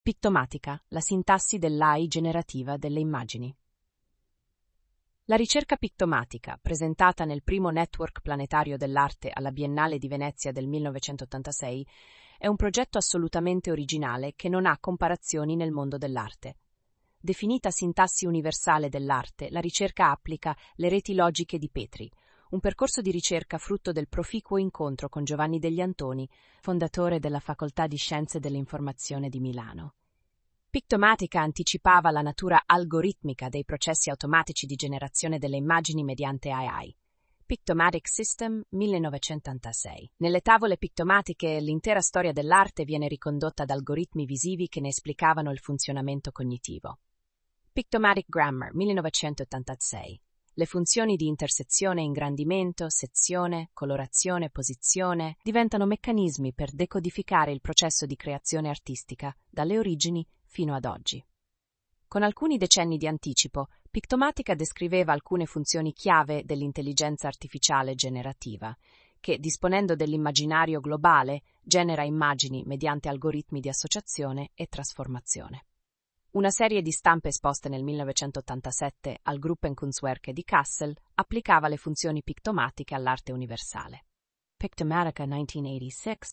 Pictomatica, la sintassi dell'AI generativa delle immagini. La ricerca pictomatica, presentata nel primo network planetario dell'arte alla Biennale di Venezia del 1986, è un progetto assolutamente originale che non ha comparazioni nel mondo dell'arte. Definita sintassi universale dell'arte, la ricerca applica le reti logiche di Petri, un percorso di ricerca frutto del proficuo incontro con Giovanni degli Antoni, fondatore della Facoltà di Scienze dell'Informazione di Milano. Pictomatica anticipava la natura algoritmica dei processi automatici di generazione delle immagini mediante AI. Pictomatic System, 1986. Nelle tavole pictomatiche l'intera storia dell'arte viene ricondotta ad algoritmi visivi che ne esplicavano il funzionamento cognitivo. Pictomatic Grammar, 1986. Le funzioni di intersezione, ingrandimento, sezione, colorazione, posizione diventano meccanismi per decodificare il processo di creazione artistica, dalle origini fino ad oggi. Con alcuni decenni di anticipo, Pictomatica descriveva alcune funzioni chiave dell'intelligenza artificiale generativa, che, disponendo dell'immaginario globale, genera immagini mediante algoritmi di associazione e trasformazione. Una serie di stampe esposte nel 1987 al Gruppenkunstwerke di Kassel applicava le funzioni pictomatiche all'arte universale. Pictomatica 1986